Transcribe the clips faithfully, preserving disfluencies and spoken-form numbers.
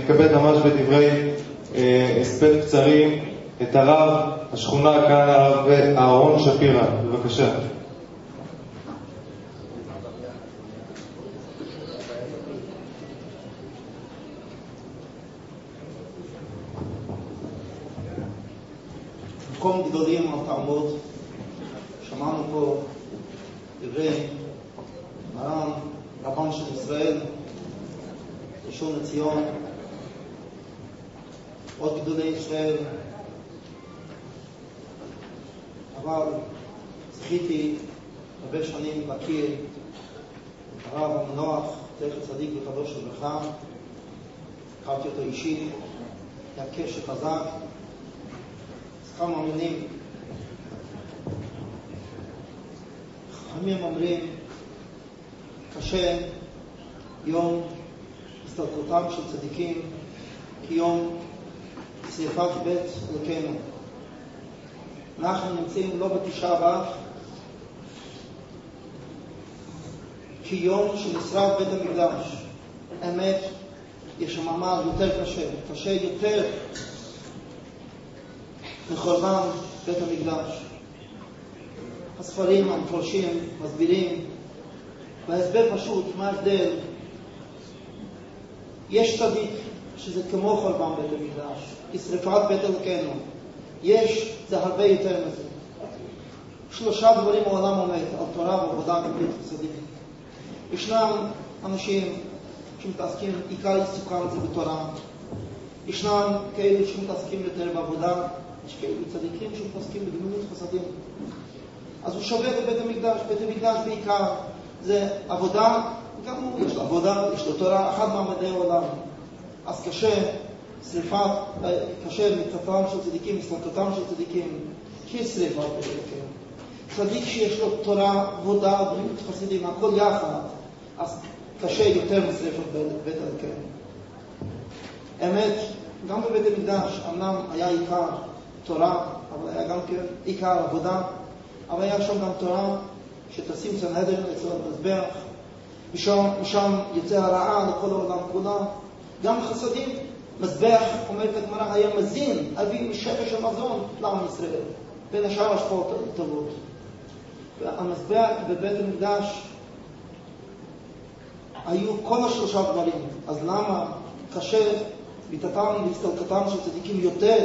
נתכבד ממש בדברי הספד קצרים את הרב השכונה כאן, הרב אהרון שפירא. בבקשה. מקום גדולים על תלמוד, שמענו פה דברי מרן רבן של ישראל, ראשון לציון, עוד גדולי ישראל, אבל זכיתי הרבה שנים להכיר את הרב המנוח, זכר צדיק וקדוש לברכה. הכרתי אותו אישית, היה קשר חזק. כמה מילים. חכמים אומרים, קשה יום הסתלקותם של צדיקים כיום שרפת בית אלוקינו. אנחנו נמצאים לא בתשעה באב, כיום שנשרף בית המקדש. האמת, יש מאמר יותר קשה, קשה יותר מחורבן בית המקדש. הספרים המפרשים מסבירים בהסבר פשוט מה ההבדל. יש צדיק שזה כמו חורבן בית המקדש, כשרפת בית אלוקינו. יש, זה הרבה יותר מזה. שלושה דברים העולם עומד, על תורה ועבודה גבית וצדיק. ישנם אנשים שמתעסקים, עיקר עיסוקם זה בתורה. ישנם כאלה שמתעסקים יותר בעבודה. יש כאלה צדיקים שמתעסקים בגמילות חסדים. אז הוא שווה בבית המקדש. בית המקדש בעיקר זה עבודה, גם הוא יש לו עבודה, יש לו תורה, אחד מעמדי העולם. אז קשה שריפת, קשה מצאתם של צדיקים, מסלקותם של צדיקים, כשריפת בית אלוקינו. צדיק שיש לו תורה, עבודה, גמילות חסדים, הכל יחד, אז קשה יותר משריפת בית אלוקינו. אמת, גם בבית המקדש אמנם היה עיקר תורה, אבל היה גם כן עיקר עבודה, אבל היה שם גם תורה שתשים סנהדרין אצל המזבח, משם, משם יוצא הרעה לכל העולם כולה. גם חסדים, מזבח, אומרת הגמרא, היה מזין, אבי משפש המזון לעם ישראל, בין השאר השפעות טובות. והמזבח בבית המקדש היו כל השלושה דברים. אז למה קשה ביטתם והסתלקתם של צדיקים יותר?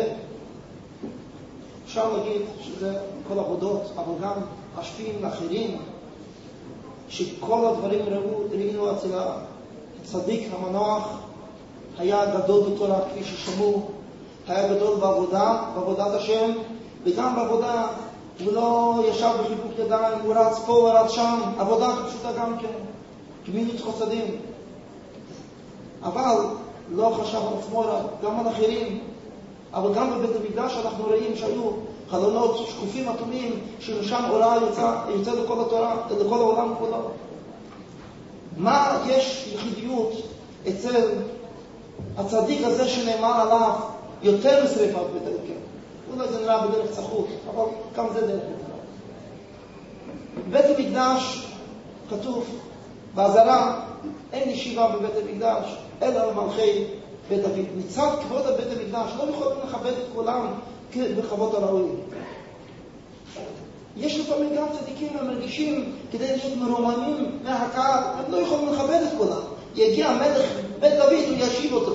אפשר להגיד שזה כל עבודות, אבל גם השפיעים לאחרים, שכל הדברים ראו, ראינו אצל הצדיק המנוח, היה גדול בתורה כפי ששמעו, היה גדול בעבודה, בעבודת השם, וגם בעבודה הוא לא ישב בחיבוק ידיים, הוא רץ פה ורץ שם, עבודה פשוטה גם כן, גמילות חסדים. אבל לא חשב על עצמו, גם על אחרים. אבל גם בבית המקדש אנחנו רואים שהיו חלונות שקופים אטומים, שמשם אורה יצא, יצא לכל התורה, לכל העולם כולו. מה יש יחידיות אצל הצדיק הזה שנאמר עליו יותר משריפת בית אלוקינו? אולי זה נראה בדרך צחות, אבל גם זה דרך בית. בבית המקדש כתוב בעזרה, אין ישיבה בבית המקדש אלא למלכי בית דוד. מצד כבוד בית המקדש לא יכולים לכבד את כולם בכבוד הראוי. יש לפעמים גם צדיקים המרגישים כדי להיות מרוממים מהקהל, הם לא יכולים לכבד את כולם. יגיע המלך בית דוד, הוא ישיב אותו.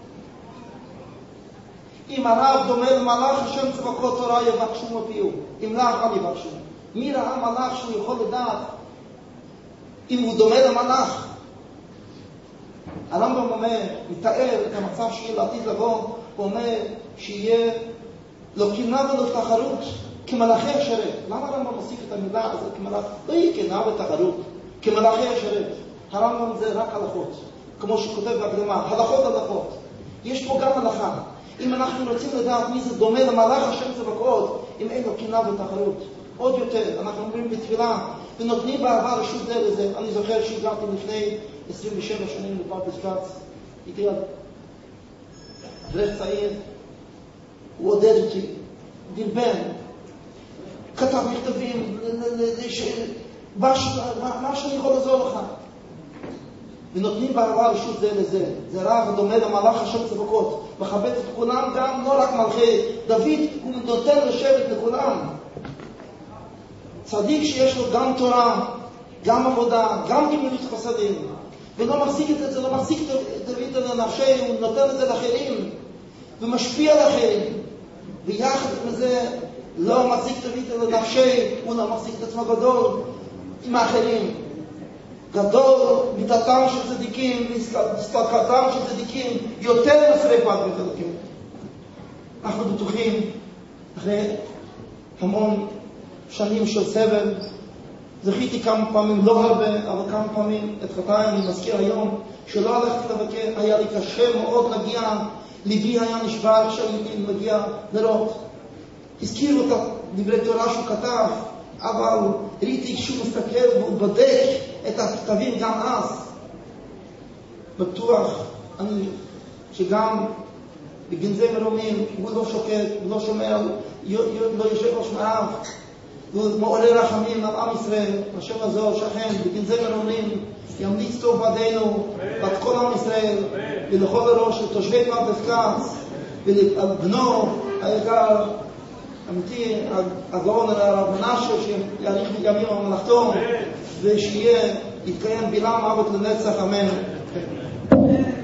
אם הרב דומה למלאך השם צבקות תורה יבקשו מפיהו, אם לאו אל יבקשו. מי ראה מלאך שהוא יכול לדעת אם הוא דומה למלאך? הרמב"ם אומר, מתאר את המצב שיהיה לעתיד לבוא, הוא אומר שיהיה לא קנאה ולא תחרות כמלאכי השרת. למה הרמב"ם מוסיף את המילה הזאת כמלאך? לא יהיה קנאה ותחרות כמלאכי השרת. הרמב"ם זה רק הלכות, כמו שכותב בהקדמה, הלכות הלכות. יש פה גם הלכה. אם אנחנו רוצים לדעת מי זה דומה למלאך השם צבקות, אם אין לו קנאה ותחרות, עוד יותר, אנחנו אומרים בתפילה ונותנים בעבר רשות זה לזה. אני זוכר שהגעתי לפני עשרים ושבע שנים לפרדס כץ, הייתי אברך צעיר, הוא עודד אותי, דרבן, כתב מכתבים, מה שאני יכול לעזור לך. ונותנים בערבה רשות זה לזה. זה רב הדומה למלאך השם צבקות, מכבד את כולם, גם לא רק מלכי דוד, הוא נותן לשבת לכולם. צדיק שיש לו גם תורה, גם עבודה, גם גמילות חסדים, ולא מחזיק את זה, לא מחזיק את דוד לנפשי, הוא נותן את זה לאחרים, ומשפיע על אחרים, ויחד עם זה לא מחזיק דוד לנפשי, הוא לא מחזיק את עצמו גדול עם האחרים. גדול מידתם של צדיקים, הסתלקתם של צדיקים, יותר משרפת וחלקים. אנחנו בטוחים, אחרי המון שנים של סבל, זכיתי כמה פעמים, לא הרבה, אבל כמה פעמים, את חטאי אני מזכיר היום, שלא הלכתי לבקר, היה לי קשה מאוד להגיע, ליבי היה נשבר כשהייתי מגיע לראות. הזכירו את דברי תורה שהוא כתב, אבל ראיתי שהוא מסתכל והוא בודק את הכתבים גם אז. בטוח אני שגם בגנזי מרומים הוא לא שוקט, הוא לא שומע, לא יושב ראש מעב, הוא מעורר רחמים על עם ישראל. השם הזו שכן בגנזי מרומים ימליץ טוב בעדינו, בת כל עם ישראל, ולכל הראש של תושבי פרדס כץ, ולבנו היקר אמיתי, הגאון הרב מנשה, שיאריך ימים המלאכתו, ושיהיה, יתקיים בלעם אבות לנצח, אמן.